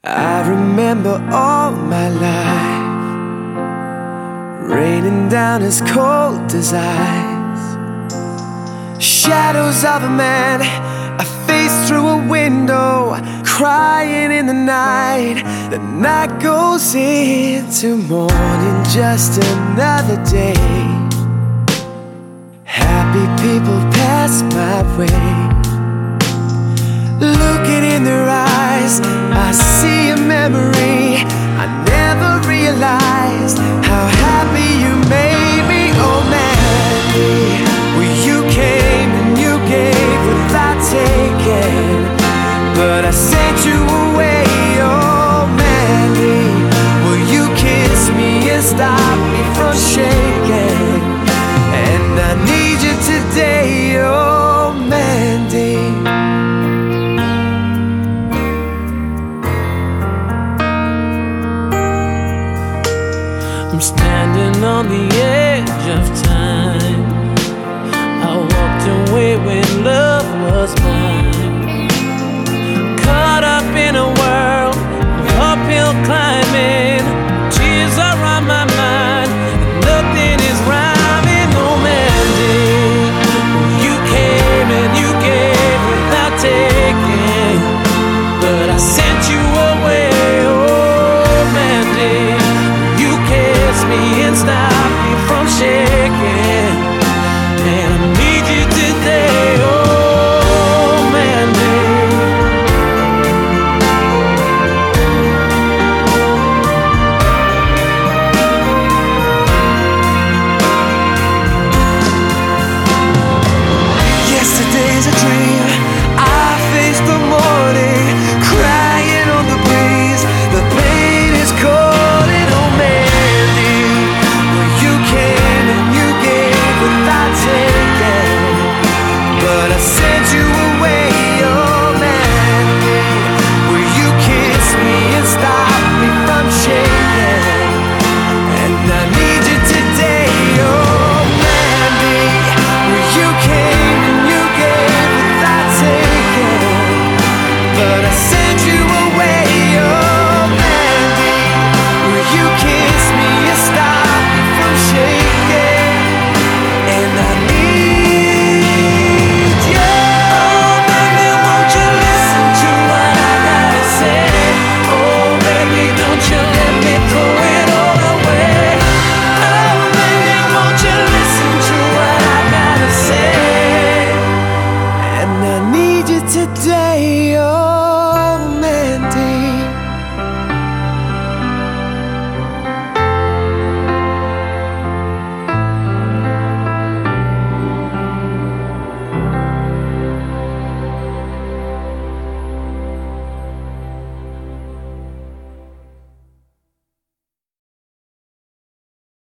I remember all my life raining down as cold as ice. Shadows of a man, a face through a window, crying in the night. The night goes into morning, just another day. Happy people pass my way. Looking in their eyes, I see a memory. I never realized how happy you made me. Oh Mandy, well you came and you gave without taking, but I sent you away. Oh Mandy, will you kiss me and stop me from shaking? And I need you today. Oh Mandy. I'm standing on the edge of time. I walked away when love was mine.